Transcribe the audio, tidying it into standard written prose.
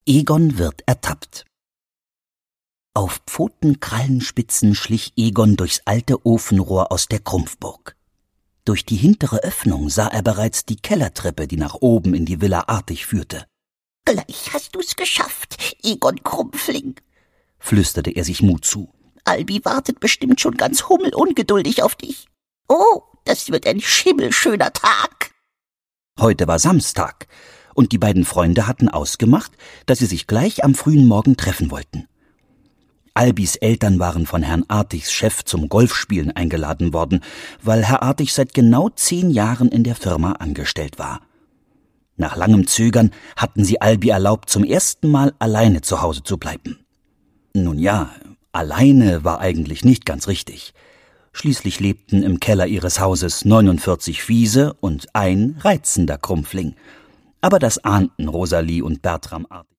Egon wird ertappt. Auf Pfotenkrallenspitzen schlich Egon durchs alte Ofenrohr aus der Krumpfburg. Durch die hintere Öffnung sah er bereits die Kellertreppe, die nach oben in die Villa Artig führte. »Gleich hast du's geschafft, Egon Krumpfling«, flüsterte er sich Mut zu. »Albi wartet bestimmt schon ganz hummelungeduldig auf dich. Oh, das wird ein schimmelschöner Tag.« Heute war Samstag, und die beiden Freunde hatten ausgemacht, dass sie sich gleich am frühen Morgen treffen wollten. Albis Eltern waren von Herrn Artigs Chef zum Golfspielen eingeladen worden, weil Herr Artig seit genau 10 Jahren in der Firma angestellt war. Nach langem Zögern hatten sie Albi erlaubt, zum ersten Mal alleine zu Hause zu bleiben. Nun ja, alleine war eigentlich nicht ganz richtig. Schließlich lebten im Keller ihres Hauses 49 fiese und ein reizender Krumpfling. Aber das ahnten Rosalie und Bertram Artig.